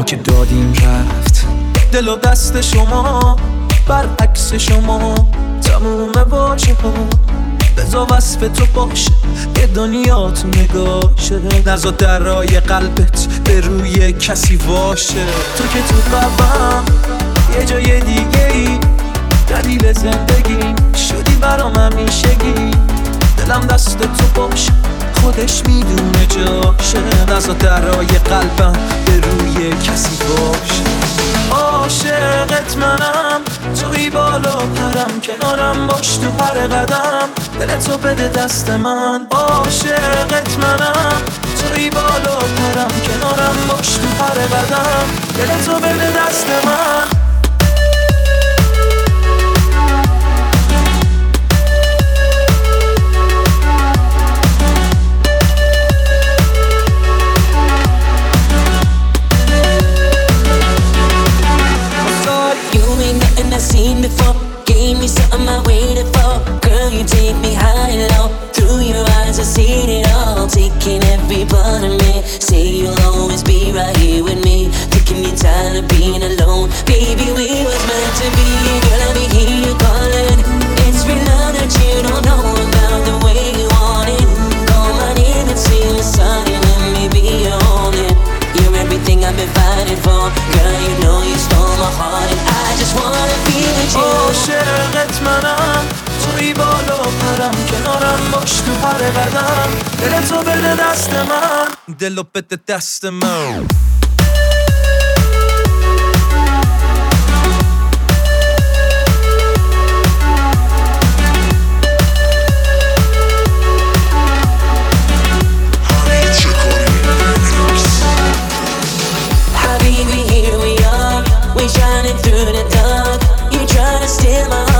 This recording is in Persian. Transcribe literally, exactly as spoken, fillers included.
ما که دادیم رفت دل و دست شما، برعکس شما تموم واژه ها بذار وصف تو باشه، یه دنیا تو نگاشه، نزا درای قلبت به روی کسی واشه. تو که تو قلبم یه جای دیگه ای، دلیل زندگی شدی برام همیشگی، دلم دست تو باشه خودش میدونه جاشه، نزا درای قلبم به روی کسی باشه. عاشقت منم، توی بالا پرم، کنارم باش تو هر قدم، دلتو بده دست من. عاشقت منم، توی بالا پرم، کنارم باش تو هر قدم، دلتو بده دست من. Seen before, gave me something I waited for. Girl, you take me high and low. Through your eyes I seen it all, taking every part of me. Say you'll always be right here with me, taking your time of being alone. Baby, we was meant to be. Girl, I be hear you calling. It's real love that you don't know about, the way you want it. Call my name and sing the song and let me be your only. You're everything I've been fighting for. Girl, you know you stole my heart and I just wanna be with you. عاشقت منم، توی بالا پرم، کنارم باش تو هر قدم، دلتو بده دست من، دلو بده دست من. Habibi, here we are, we shining through the dark. You try to steal my